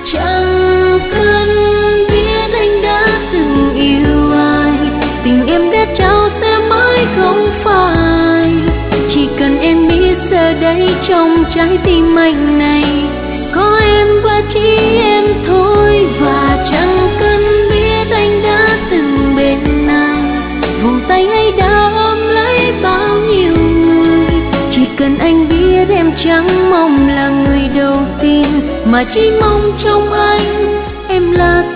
Chẳng cần biết anh đã từng yêu ai, tình em đã trao sẽ mãi không phai. Chỉ cần em biết giờ đây trong trái tim anh này có em và chỉ em thôi. Và chẳng cần biết anh đã từng bên ai, vòng tay ấy đã ôm lấy bao nhiêu người. Chỉ cần anh biết em chẳng mong là người đầu tiên, mà chỉ mong trong anh em là